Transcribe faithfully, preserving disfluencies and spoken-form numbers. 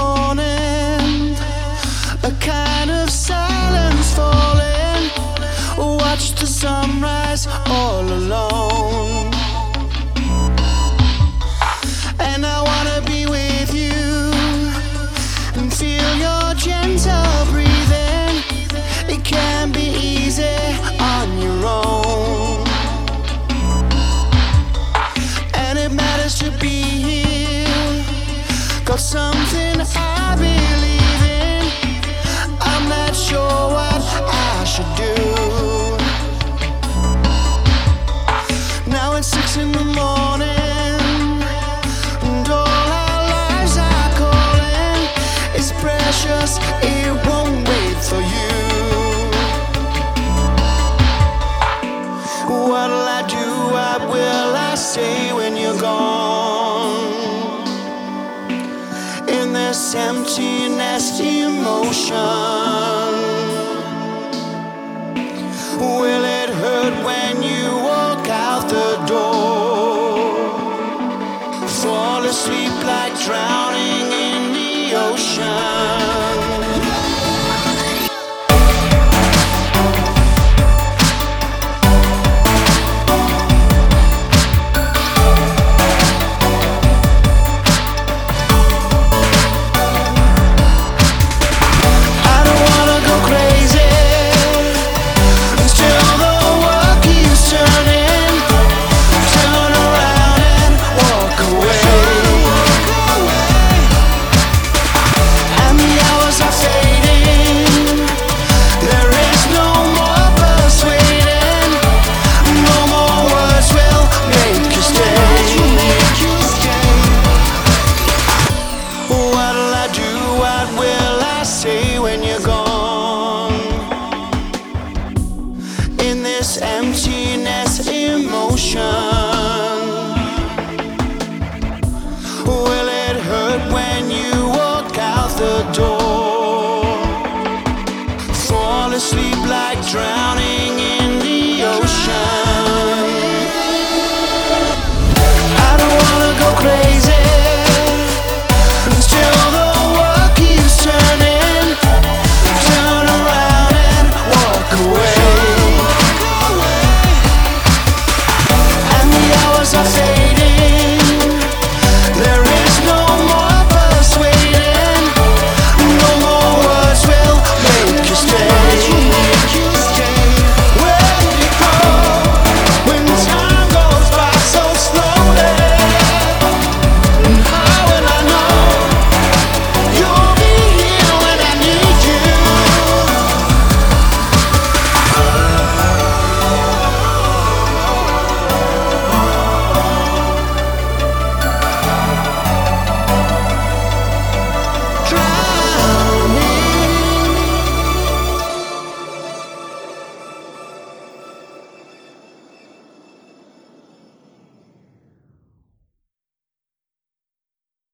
morning, a kind of silence falling. Watch the sunrise all alone, and I wanna be with you and feel your gentle breathing. It can be easy on your own, and it matters to be here. Got something I believe in. I'm not sure what I should do. Now it's six in the morning, and all our lives are calling. It's precious, it won't wait for you. What'll I do, what will I say when you're gone? In this empty, nasty emotion, will it hurt when you walk out the door? Fall asleep like drowning in the ocean. When you're gone, in this emptiness emotion, will it hurt when you walk out the door?